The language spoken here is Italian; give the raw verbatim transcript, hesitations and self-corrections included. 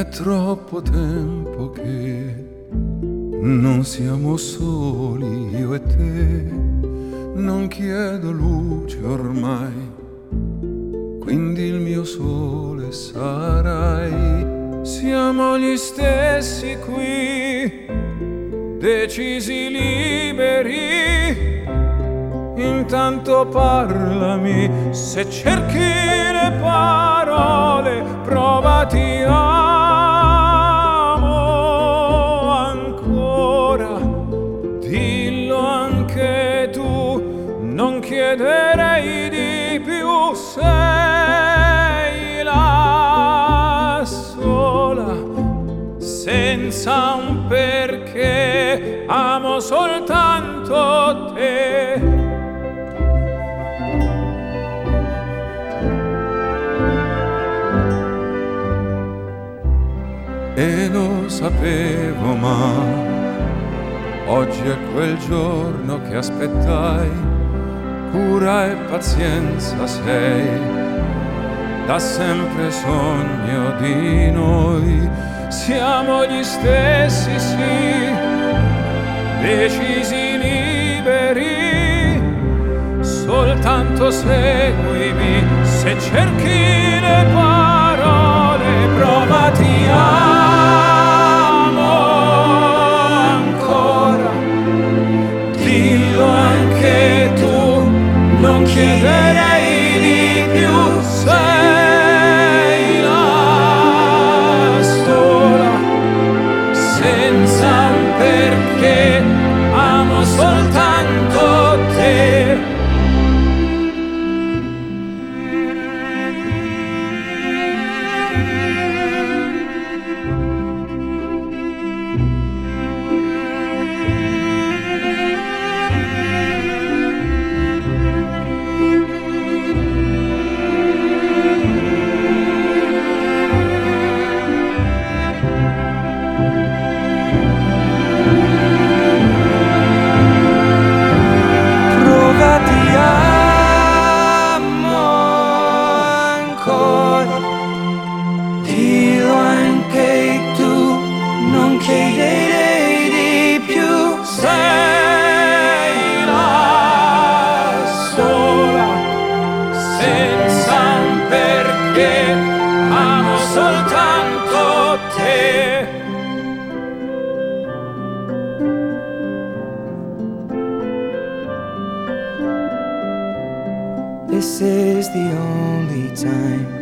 troppo tempo che non siamo soli io e te. Non chiedo luce ormai, quindi il mio sole sarai. Siamo gli stessi qui, decisi liberi. Intanto parlami, se cerchi le parole, provati amo ancora. Dillo anche tu, non chiederei di più. Sei la sola, senza un perché, amo soltanto te. E lo sapevo, ma oggi è quel giorno che aspettai. Cura e pazienza sei, da sempre sogno di noi. Siamo gli stessi, sì, decisi liberi. Soltanto seguimi, se cerchi le parole, provati amo ancora. Dillo anche tu, non chiederei di più. Sei la sola, senza un perché, amo soltanto te. Dillo anche tu, non chiederei di più. Sei la sola, senza un perché, amo soltanto te. This is the only time